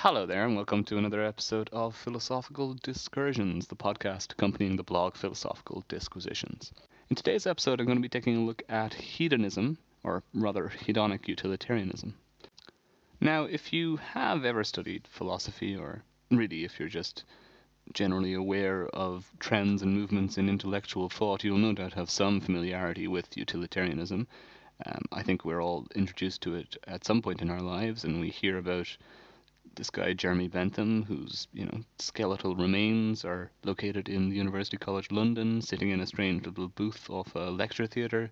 Hello there, and welcome to another episode of Philosophical Discursions, the podcast accompanying the blog Philosophical Disquisitions. In today's episode, I'm going to be taking a look at hedonism, or rather, hedonic utilitarianism. Now, if you have ever studied philosophy, or really if you're just generally aware of trends and movements in intellectual thought, you'll no doubt have some familiarity with utilitarianism. I think we're all introduced to it at some point in our lives, and we hear about this guy Jeremy Bentham, whose skeletal remains are located in the University College London, sitting in a strange little booth off a lecture theatre,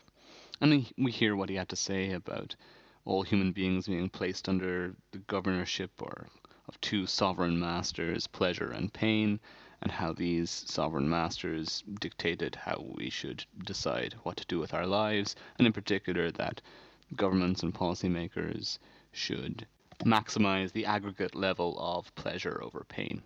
and we hear what he had to say about all human beings being placed under the governorship or of two sovereign masters, pleasure and pain, and how these sovereign masters dictated how we should decide what to do with our lives, and in particular that governments and policymakers should maximize the aggregate level of pleasure over pain.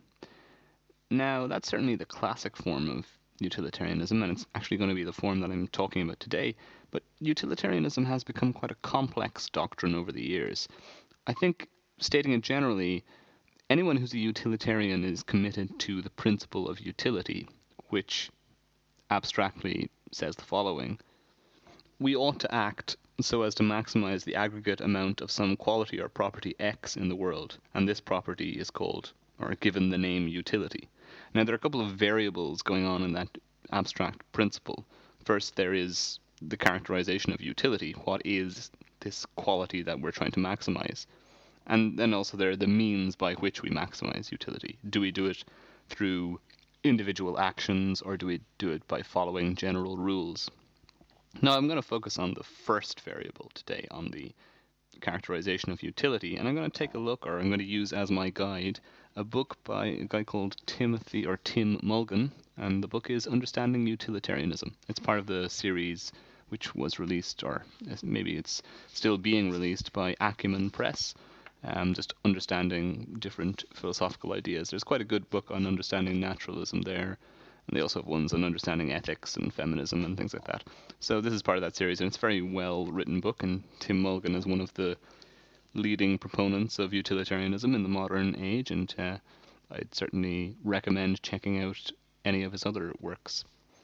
Now, that's certainly the classic form of utilitarianism, and it's actually going to be the form that I'm talking about today, but utilitarianism has become quite a complex doctrine over the years. I think, stating it generally, anyone who's a utilitarian is committed to the principle of utility, which abstractly says the following: we ought to act so as to maximize the aggregate amount of some quality or property X in the world, and this property is called, or given the name, utility. Now, there are a couple of variables going on in that abstract principle. First, there is the characterization of utility. What is this quality that we're trying to maximize? And then also there are the means by which we maximize utility. Do we do it through individual actions, or do we do it by following general rules? Now, I'm going to focus on the first variable today, on the characterization of utility, and I'm going to take a look, or I'm going to use as my guide, a book by a guy called Tim Mulgan, and the book is Understanding Utilitarianism. It's part of the series which was released, or maybe it's still being released, by Acumen Press, just understanding different philosophical ideas. There's quite a good book on understanding naturalism there. And they also have ones on understanding ethics and feminism and things like that. So this is part of that series, and it's a very well-written book, and Tim Mulgan is one of the leading proponents of utilitarianism in the modern age, and I'd certainly recommend checking out any of his other works.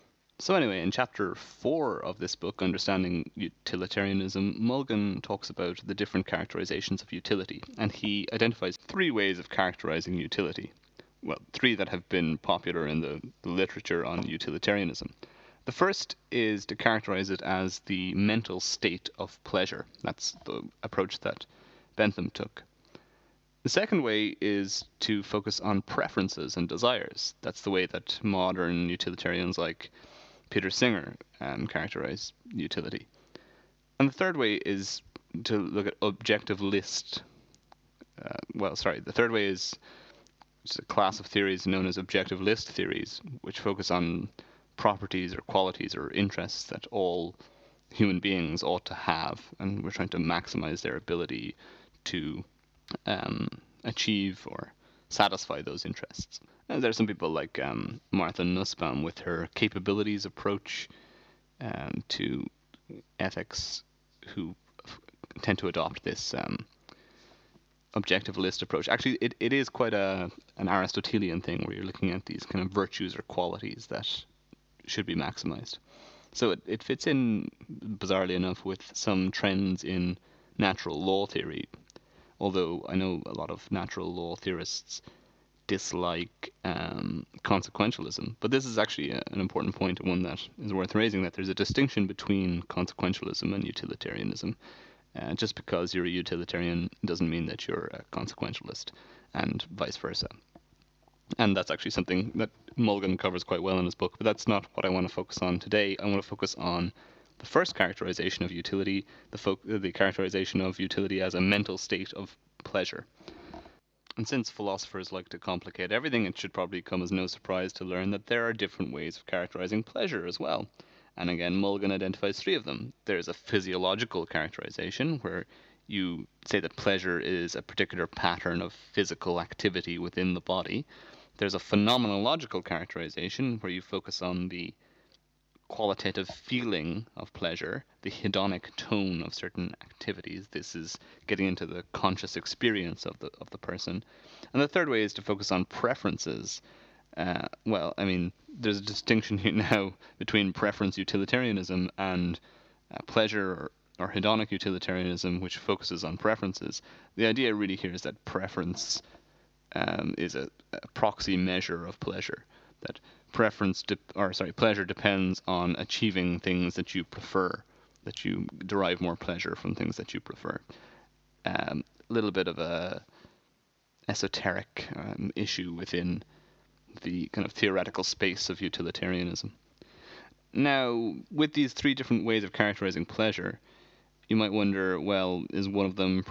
So anyway, in chapter 4 of this book, Understanding Utilitarianism, Mulgan talks about the different characterizations of utility, and he identifies 3 ways of characterizing utility. Well, 3 that have been popular in the literature on utilitarianism. The first is to characterize it as the mental state of pleasure. That's the approach that Bentham took. The second way is to focus on preferences and desires. That's the way that modern utilitarians like Peter Singer characterize utility. And the third way is to look at objective list. The third way is it's a class of theories known as objective list theories, which focus on properties or qualities or interests that all human beings ought to have, and we're trying to maximize their ability to achieve or satisfy those interests. And there are some people like Martha Nussbaum with her capabilities approach to ethics who tend to adopt this objective list approach. Actually, it is quite an Aristotelian thing, where you're looking at these kind of virtues or qualities that should be maximized. So it fits in, bizarrely enough, with some trends in natural law theory, although I know a lot of natural law theorists dislike consequentialism. But this is actually an important point, and one that is worth raising, that there's a distinction between consequentialism and utilitarianism. Just because you're a utilitarian doesn't mean that you're a consequentialist, and vice versa. And that's actually something that Mulgan covers quite well in his book, but that's not what I want to focus on today. I want to focus on the first characterization of utility, the characterization of utility as a mental state of pleasure. And since philosophers like to complicate everything, it should probably come as no surprise to learn that there are different ways of characterizing pleasure as well. And again, Mulgan identifies 3 of them. There's a physiological characterization, where you say that pleasure is a particular pattern of physical activity within the body. There's a phenomenological characterization, where you focus on the qualitative feeling of pleasure, the hedonic tone of certain activities. This is getting into the conscious experience of the person. And the third way is to focus on preferences. There's a distinction here now between preference utilitarianism and pleasure or hedonic utilitarianism, which focuses on preferences. The idea really here is that preference is a proxy measure of pleasure. That pleasure depends on achieving things that you prefer, that you derive more pleasure from things that you prefer. A little bit of a esoteric issue within the kind of theoretical space of utilitarianism. Now, with these three different ways of characterizing pleasure, you might wonder, well, is one of them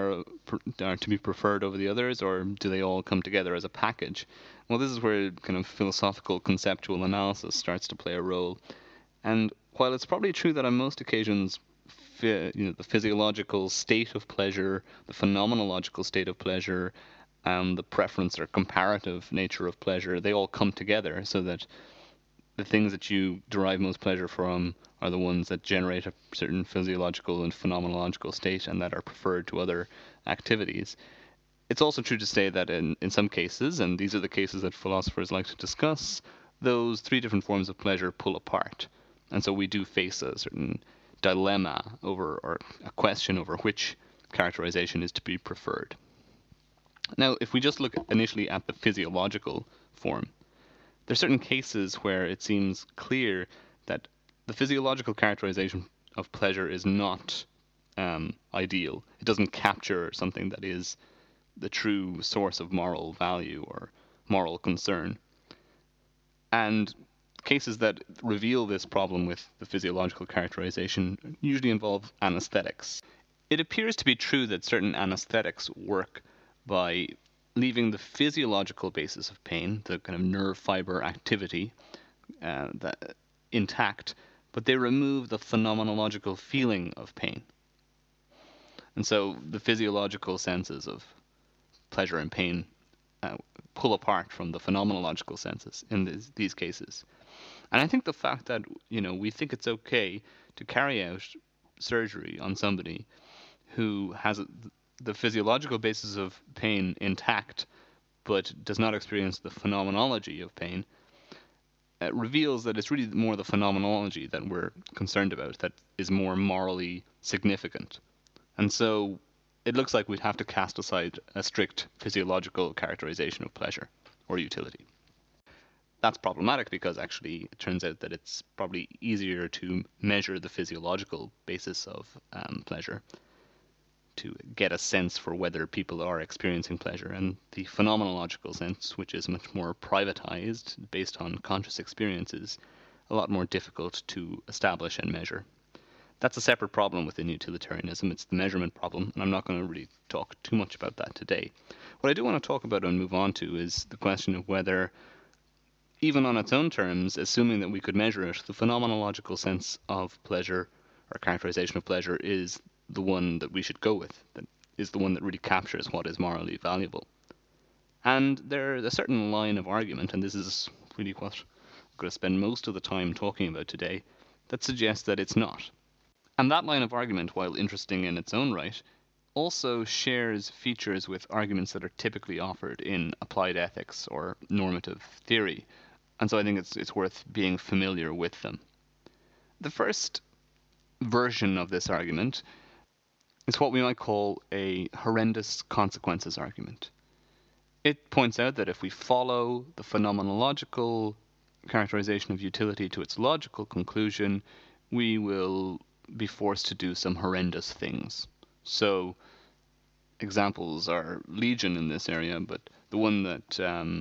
to be preferred over the others, or do they all come together as a package? Well, this is where kind of philosophical conceptual analysis starts to play a role. And while it's probably true that on most occasions, the physiological state of pleasure, the phenomenological state of pleasure, and the preference or comparative nature of pleasure, they all come together so that the things that you derive most pleasure from are the ones that generate a certain physiological and phenomenological state and that are preferred to other activities. It's also true to say that in some cases, and these are the cases that philosophers like to discuss, those three different forms of pleasure pull apart. And so we do face a certain dilemma or a question over which characterization is to be preferred. Now, if we just look initially at the physiological form, there are certain cases where it seems clear that the physiological characterization of pleasure is not ideal. It doesn't capture something that is the true source of moral value or moral concern. And cases that reveal this problem with the physiological characterization usually involve anesthetics. It appears to be true that certain anesthetics work by leaving the physiological basis of pain, the kind of nerve fiber activity, intact, but they remove the phenomenological feeling of pain. And so the physiological senses of pleasure and pain pull apart from the phenomenological senses in these cases. And I think the fact that we think it's okay to carry out surgery on somebody who has the physiological basis of pain intact, but does not experience the phenomenology of pain, reveals that it's really more the phenomenology that we're concerned about that is more morally significant. And so it looks like we'd have to cast aside a strict physiological characterization of pleasure or utility. That's problematic because actually it turns out that it's probably easier to measure the physiological basis of pleasure to get a sense for whether people are experiencing pleasure, and the phenomenological sense, which is much more privatized based on conscious experiences, a lot more difficult to establish and measure. That's a separate problem within utilitarianism. It's the measurement problem, and I'm not going to really talk too much about that today. What I do want to talk about and move on to is the question of whether, even on its own terms, assuming that we could measure it, the phenomenological sense of pleasure or characterization of pleasure is the one that we should go with, that is the one that really captures what is morally valuable. And there's a certain line of argument, and this is really what I'm going to spend most of the time talking about today, that suggests that it's not. And that line of argument, while interesting in its own right, also shares features with arguments that are typically offered in applied ethics or normative theory. And so I think it's worth being familiar with them. The first version of this argument is what we might call a horrendous consequences argument. It points out that if we follow the phenomenological characterization of utility to its logical conclusion, we will be forced to do some horrendous things. So examples are legion in this area, but the one that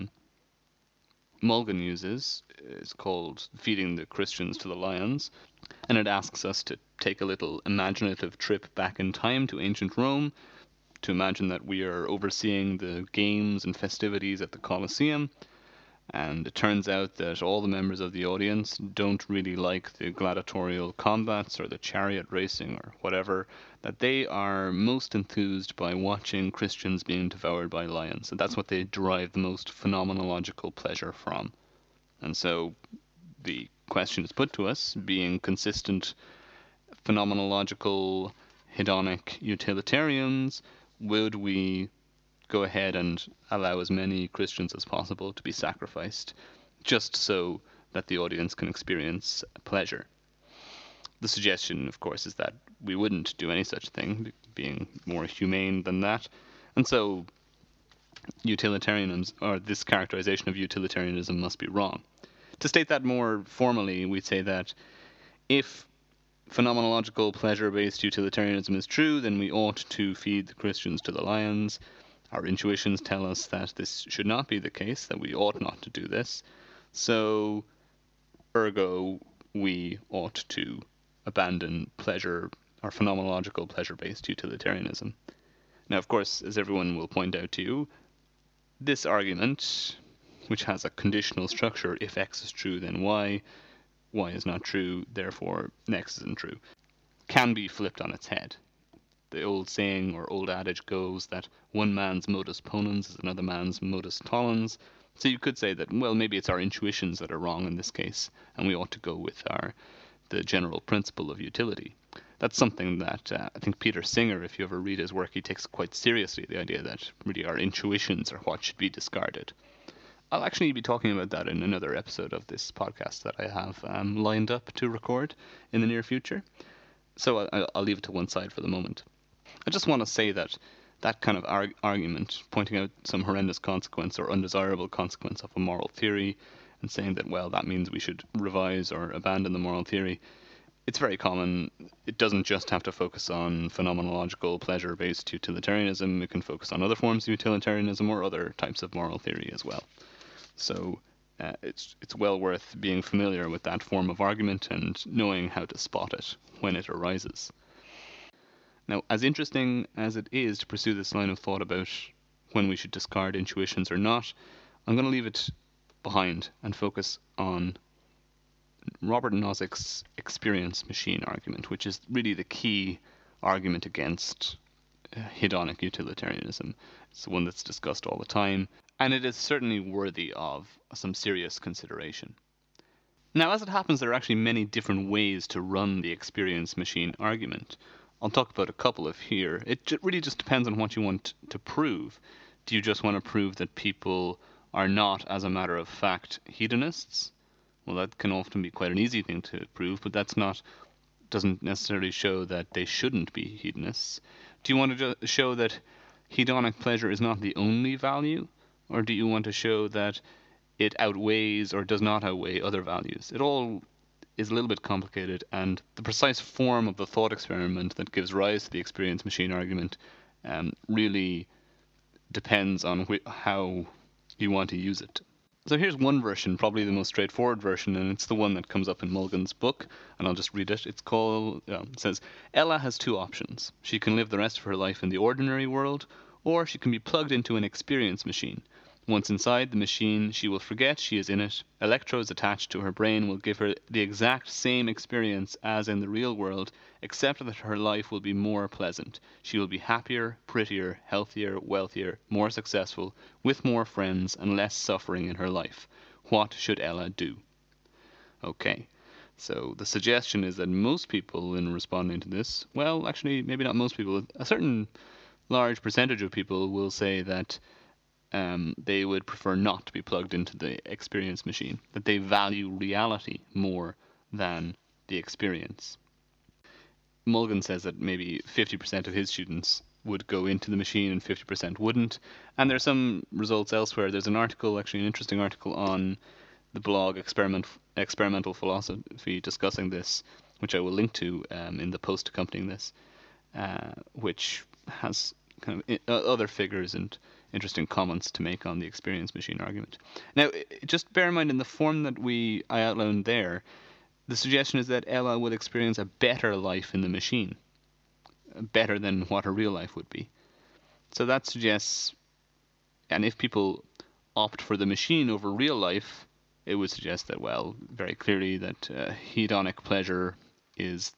Mulgan uses is called Feeding the Christians to the Lions, and it asks us to take a little imaginative trip back in time to ancient Rome, to imagine that we are overseeing the games and festivities at the Colosseum, and it turns out that all the members of the audience don't really like the gladiatorial combats or the chariot racing or whatever, that they are most enthused by watching Christians being devoured by lions, and that's what they derive the most phenomenological pleasure from. And so the question is put to us, being consistent, phenomenological, hedonic utilitarians, would we go ahead and allow as many Christians as possible to be sacrificed just so that the audience can experience pleasure? The suggestion, of course, is that we wouldn't do any such thing, being more humane than that. And so utilitarianism, or this characterization of utilitarianism, must be wrong. To state that more formally, we'd say that if phenomenological pleasure-based utilitarianism is true, then we ought to feed the Christians to the lions. Our intuitions tell us that this should not be the case, that we ought not to do this. So, ergo, we ought to abandon pleasure or phenomenological pleasure-based utilitarianism. Now, of course, as everyone will point out to you, this argument, which has a conditional structure, if X is true, then Y is not true, therefore X isn't true, can be flipped on its head. The old saying or old adage goes that one man's modus ponens is another man's modus tollens. So you could say that, well, maybe it's our intuitions that are wrong in this case, and we ought to go with the general principle of utility. That's something that I think Peter Singer, if you ever read his work, he takes quite seriously, the idea that really our intuitions are what should be discarded. I'll actually be talking about that in another episode of this podcast that I have lined up to record in the near future. So I'll leave it to one side for the moment. I just want to say that that kind of argument, pointing out some horrendous consequence or undesirable consequence of a moral theory, and saying that, well, that means we should revise or abandon the moral theory, it's very common. It doesn't just have to focus on phenomenological pleasure-based utilitarianism. It can focus on other forms of utilitarianism or other types of moral theory as well. So it's well worth being familiar with that form of argument and knowing how to spot it when it arises. Now, as interesting as it is to pursue this line of thought about when we should discard intuitions or not, I'm going to leave it behind and focus on Robert Nozick's experience machine argument, which is really the key argument against hedonic utilitarianism. It's the one that's discussed all the time, and it is certainly worthy of some serious consideration. Now, as it happens, there are actually many different ways to run the experience machine argument. I'll talk about a couple of here. It really just depends on what you want to prove. Do you just want to prove that people are not, as a matter of fact, hedonists? Well, that can often be quite an easy thing to prove, but doesn't necessarily show that they shouldn't be hedonists. Do you want to show that hedonic pleasure is not the only value? Or do you want to show that it outweighs or does not outweigh other values? It all is a little bit complicated, and the precise form of the thought experiment that gives rise to the experience machine argument really depends on how you want to use it. So here's one version, probably the most straightforward version, and it's the one that comes up in Mulligan's book, and I'll just read it. It says, Ella has two options. She can live the rest of her life in the ordinary world, or she can be plugged into an experience machine. Once inside the machine, she will forget she is in it. Electrodes attached to her brain will give her the exact same experience as in the real world, except that her life will be more pleasant. She will be happier, prettier, healthier, wealthier, more successful, with more friends, and less suffering in her life. What should Ella do? Okay, so the suggestion is that most people, in responding to this, well, actually, maybe not most people, a certain large percentage of people will say that they would prefer not to be plugged into the experience machine, that they value reality more than the experience. Mulligan says that maybe 50% of his students would go into the machine and 50% wouldn't. And there's some results elsewhere. There's an article, actually an interesting article on the blog Experimental Philosophy discussing this, which I will link to in the post accompanying this, which has kind of other figures and interesting comments to make on the experience machine argument. Now, just bear in mind, in the form that I outlined there, the suggestion is that Ella will experience a better life in the machine, better than what her real life would be. So that suggests, and if people opt for the machine over real life, it would suggest that, well, very clearly that hedonic pleasure is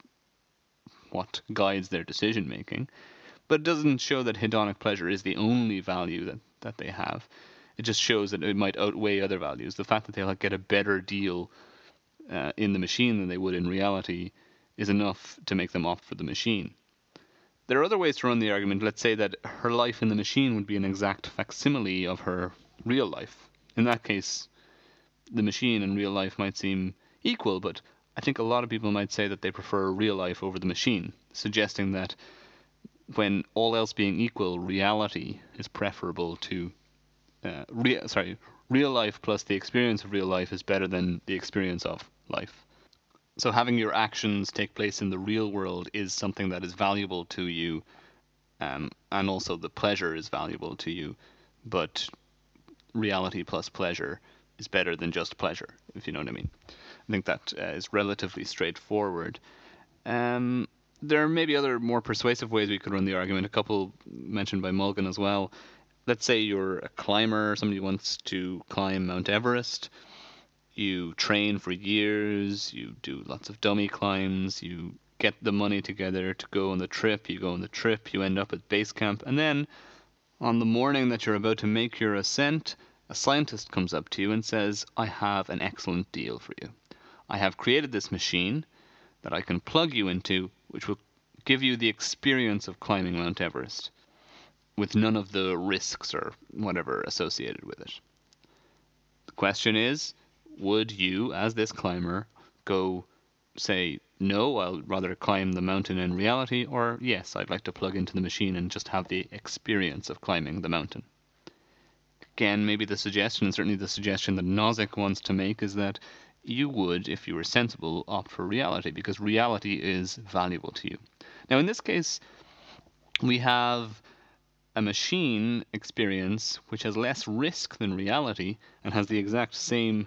what guides their decision making. But it doesn't show that hedonic pleasure is the only value that they have. It just shows that it might outweigh other values. The fact that they'll get a better deal in the machine than they would in reality is enough to make them opt for the machine. There are other ways to run the argument. Let's say that her life in the machine would be an exact facsimile of her real life. In that case, the machine and real life might seem equal, but I think a lot of people might say that they prefer real life over the machine, suggesting that when all else being equal, reality is preferable to real life plus the experience of real life is better than the experience of life. So having your actions take place in the real world is something that is valuable to you, and also the pleasure is valuable to you, but reality plus pleasure is better than just pleasure, if you know what I mean. I think that is relatively straightforward. There may be other more persuasive ways we could run the argument, a couple mentioned by Mulligan as well. Let's say you're a climber, somebody wants to climb Mount Everest. You train for years, you do lots of dummy climbs, you get the money together to go on the trip, you go on the trip, you end up at base camp, and then on the morning that you're about to make your ascent, a scientist comes up to you and says, I have an excellent deal for you. I have created this machine that I can plug you into, which will give you the experience of climbing Mount Everest, with none of the risks or whatever associated with it. The question is, would you, as this climber, go say, no, I'll rather climb the mountain in reality, or yes, I'd like to plug into the machine and just have the experience of climbing the mountain? Again, maybe the suggestion, and certainly the suggestion that Nozick wants to make, is that you would, if you were sensible, opt for reality, because reality is valuable to you. Now, in this case, we have a machine experience which has less risk than reality and has the exact same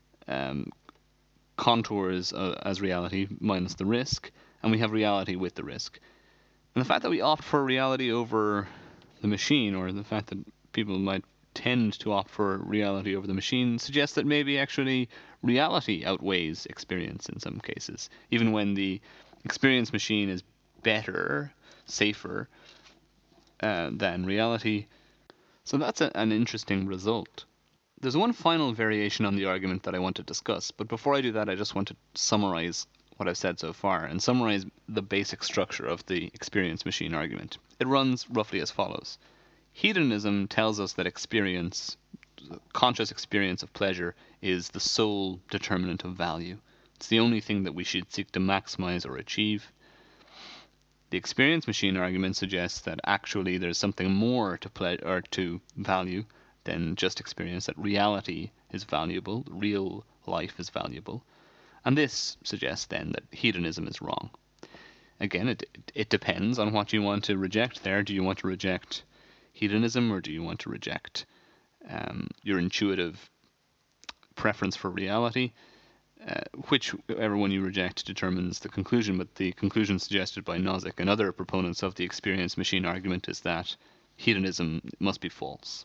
contours as reality minus the risk, and we have reality with the risk. And the fact that we opt for reality over the machine, or the fact that people might tend to opt for reality over the machine, suggests that maybe actually reality outweighs experience in some cases, even when the experience machine is better, safer than reality. So that's an interesting result. There's one final variation on the argument that I want to discuss, but before I do that, I just want to summarize what I've said so far and summarize the basic structure of the experience machine argument. It runs roughly as follows. Hedonism tells us that experience, conscious experience of pleasure, is the sole determinant of value. It's the only thing that we should seek to maximize or achieve. The experience machine argument suggests that actually there's something more to value than just experience, that reality is valuable, real life is valuable. And this suggests then that hedonism is wrong. Again, it depends on what you want to reject there. Do you want to reject hedonism, or do you want to reject your intuitive preference for reality? Whichever one you reject determines the conclusion, but the conclusion suggested by Nozick and other proponents of the experience machine argument is that hedonism must be false.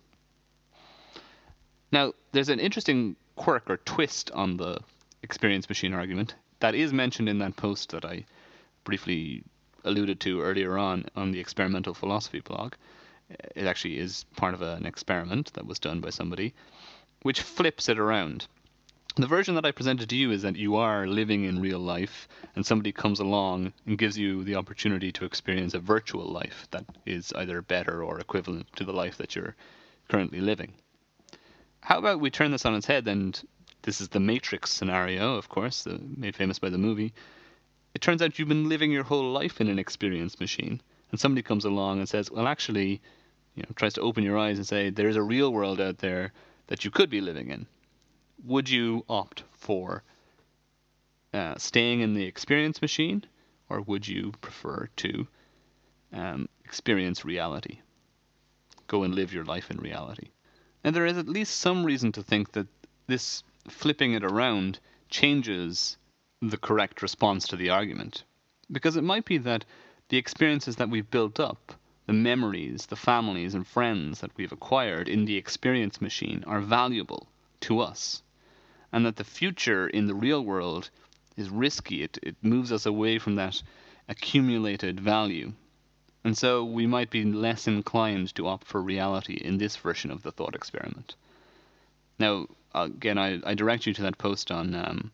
Now, there's an interesting quirk or twist on the experience machine argument that is mentioned in that post that I briefly alluded to earlier on the Experimental Philosophy blog. It actually is part of an experiment that was done by somebody, which flips it around. The version that I presented to you is that you are living in real life, and somebody comes along and gives you the opportunity to experience a virtual life that is either better or equivalent to the life that you're currently living. How about we turn this on its head, and this is the Matrix scenario, of course, made famous by the movie. It turns out you've been living your whole life in an experience machine, and somebody comes along and says, well, actually, tries to open your eyes and say, there's a real world out there that you could be living in. Would you opt for staying in the experience machine, or would you prefer to experience reality? Go and live your life in reality. And there is at least some reason to think that this flipping it around changes the correct response to the argument. Because it might be that the experiences that we've built up, the memories, the families and friends that we've acquired in the experience machine are valuable to us. And that the future in the real world is risky. It moves us away from that accumulated value. And so we might be less inclined to opt for reality in this version of the thought experiment. Now, again, I direct you to that post on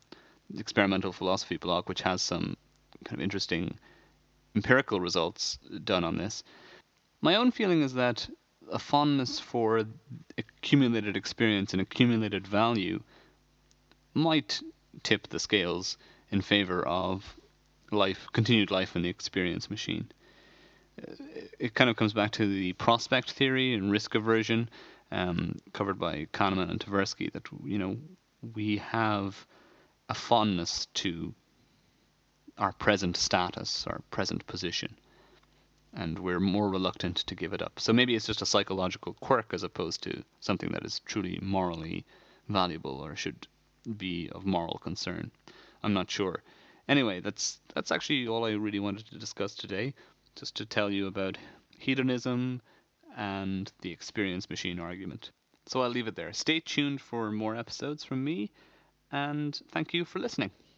experimental philosophy blog, which has some kind of interesting empirical results done on this. My own feeling is that a fondness for accumulated experience and accumulated value might tip the scales in favor of continued life in the experience machine. It kind of comes back to the prospect theory and risk aversion, covered by Kahneman and Tversky, that we have a fondness to our present status, our present position, and we're more reluctant to give it up. So maybe it's just a psychological quirk as opposed to something that is truly morally valuable or should be of moral concern. I'm not sure. Anyway, that's actually all I really wanted to discuss today, just to tell you about hedonism and the experience machine argument. So I'll leave it there. Stay tuned for more episodes from me, and thank you for listening.